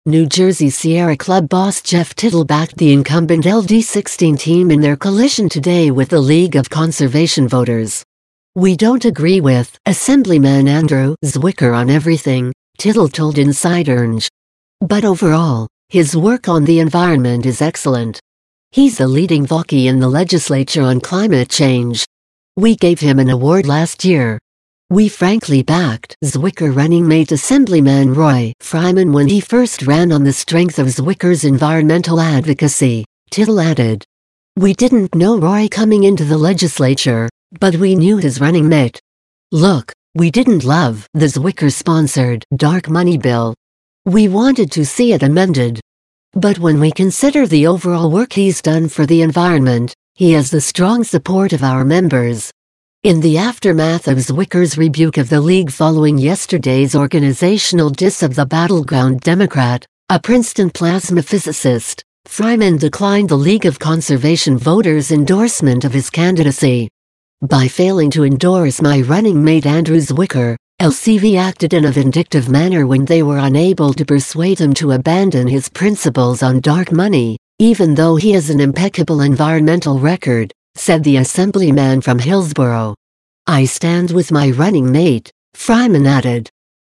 New Jersey Sierra Club boss Jeff Tittle backed the incumbent LD16 team in their collision today with the League of Conservation Voters. "We don't agree with Assemblyman Andrew Zwicker on everything," Tittle told Inside Orange. "But overall, his work on the environment is excellent. He's a leading voice in the legislature on climate change. We gave him an award last year. We frankly backed Zwicker running mate Assemblyman Roy Fryman when he first ran on the strength of Zwicker's environmental advocacy," Tittle added. "We didn't know Roy coming into the legislature, but we knew his running mate. Look, we didn't love the Zwicker-sponsored dark money bill. We wanted to see it amended. But when we consider the overall work he's done for the environment, he has the strong support of our members." In the aftermath of Zwicker's rebuke of the League following yesterday's organizational diss of the battleground Democrat, a Princeton plasma physicist, Fryman declined the League of Conservation Voters' endorsement of his candidacy. "By failing to endorse my running mate Andrew Zwicker, LCV acted in a vindictive manner when they were unable to persuade him to abandon his principles on dark money, even though he has an impeccable environmental record," said the assemblyman from Hillsborough. "I stand with my running mate," Fryman added.